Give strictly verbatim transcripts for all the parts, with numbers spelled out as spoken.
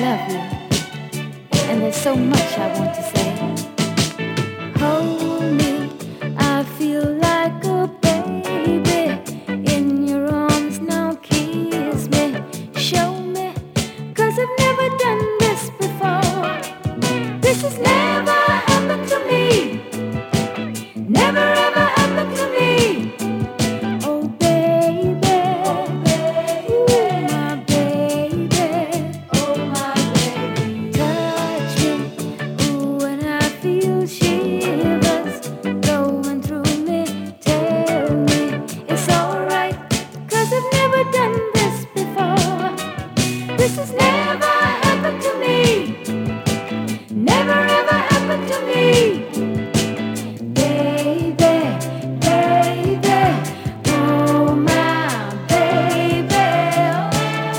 love you, and there's so much I want to say. Hold me, I feel like a baby in your arms now. Kiss me, show me, 'cause I've never done this before. This has never happened to me, never ever happened to me. Oh baby, ooh my baby, oh my baby. Touch me, ooh, and I feel shivers going through me. Tell me it's alright, 'cause I've never done this before. This has never happened to me, never ever happened to me. Baby, baby, oh my baby, oh.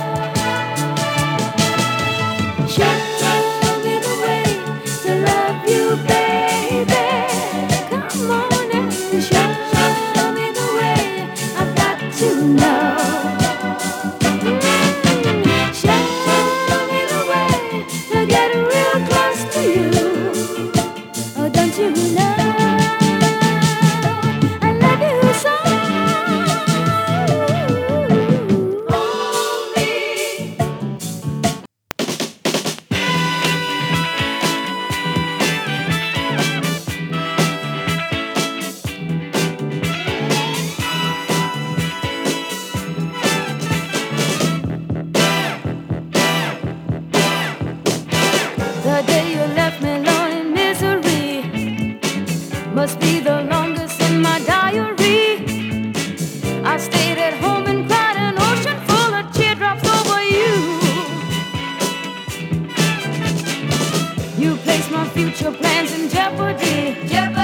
Show me the way to love you, baby. Come on and show me the way. I've got to know. Show me the way to get real close to you. Oh, don't you know I love you so? Hold me. The day you left me alone in misery must be the longest in my diary. I stayed at home and cried an ocean full of teardrops over you. You placed my future plans in jeopardy. Jeopardy.